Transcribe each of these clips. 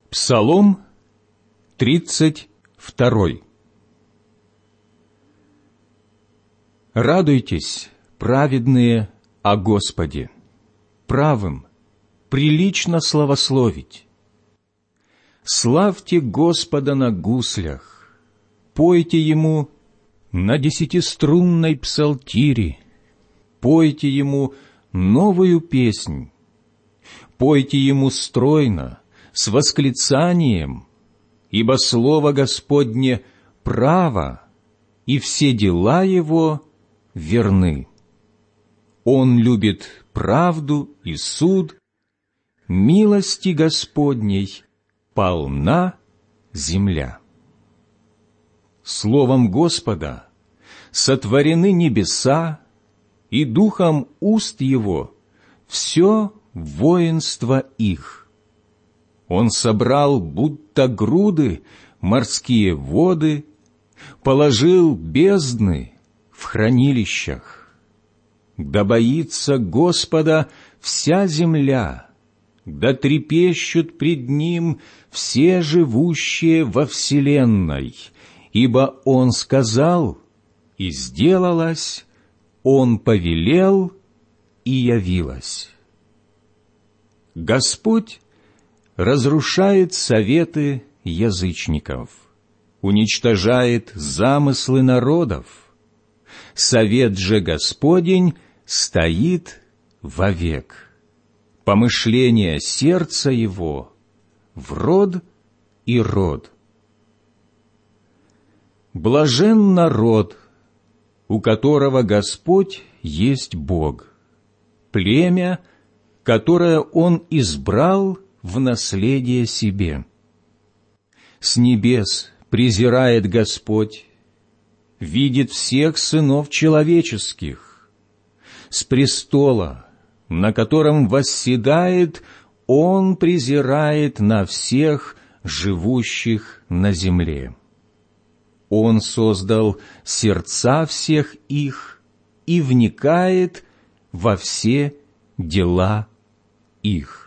Псалом 32. Радуйтесь, праведные, о Господе, правым прилично славословить. Славьте Господа на гуслях, пойте Ему на десятиструнной псалтире, пойте Ему новую песнь, пойте Ему стройно, с восклицанием, ибо Слово Господне право, и все дела Его верны. Он любит правду и суд, милости Господней полна земля. Словом Господа сотворены небеса, и духом уст Его все воинство их. Он собрал, будто груды, морские воды, положил бездны в хранилищах. Да боится Господа вся земля, да трепещут пред Ним все живущие во вселенной, ибо Он сказал, и сделалось, Он повелел, и явилось. Господь разрушает советы язычников, уничтожает замыслы народов. Совет же Господень стоит вовек, помышления сердца Его в род и род. Блажен народ, у которого Господь есть Бог, племя, которое Он избрал в наследие себе. С небес презирает Господь, видит всех сынов человеческих. С престола, на котором восседает, Он презирает на всех живущих на земле. Он создал сердца всех их и вникает во все дела их.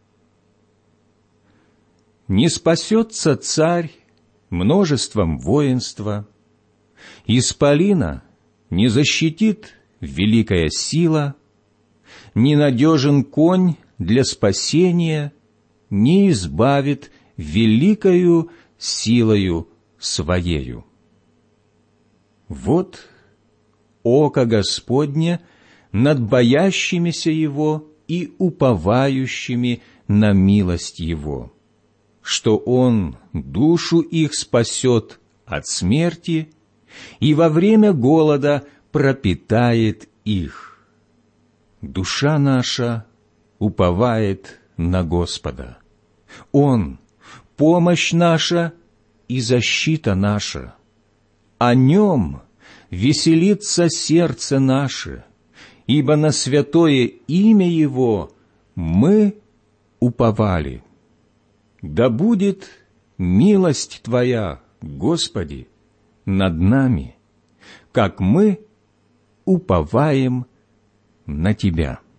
Не спасется царь множеством воинства, исполина не защитит великая сила, ненадежен конь для спасения не избавит великою силою своею. Вот око Господне над боящимися Его и уповающими на милость Его, что Он душу их спасет от смерти и во время голода пропитает их. Душа наша уповает на Господа. Он — помощь наша и защита наша. О Нем веселится сердце наше, ибо на святое имя Его мы уповали. Да будет милость Твоя, Господи, над нами, как мы уповаем на Тебя.